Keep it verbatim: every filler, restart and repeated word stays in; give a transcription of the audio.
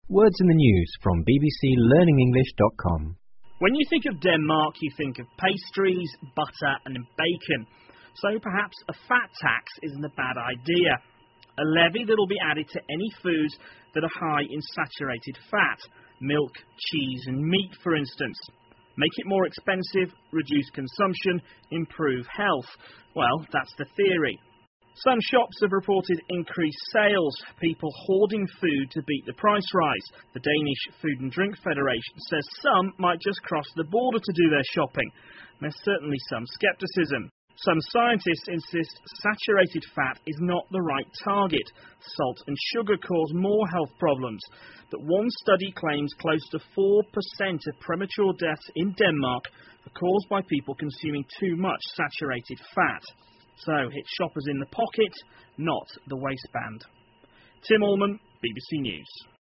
Words in the news from b b c learning english dot com. When you think of Denmark, you think of pastries, butter and bacon. So perhaps a fat tax isn't a bad idea. A levy that will be added to any foods that are high in saturated fat. Milk, cheese and meat, for instance. Make it more expensive, reduce consumption, improve health. Well, that's the theory. Some shops have reported increased sales, people hoarding food to beat the price rise. The Danish Food and Drink Federation says some might just cross the border to do their shopping. There's certainly some scepticism. Some scientists insist saturated fat is not the right target. Salt and sugar cause more health problems. But one study claims close to four percent of premature deaths in Denmark are caused by people consuming too much saturated fat. So hit shoppers in the pocket, not the waistband. Tim Allman, B B C News.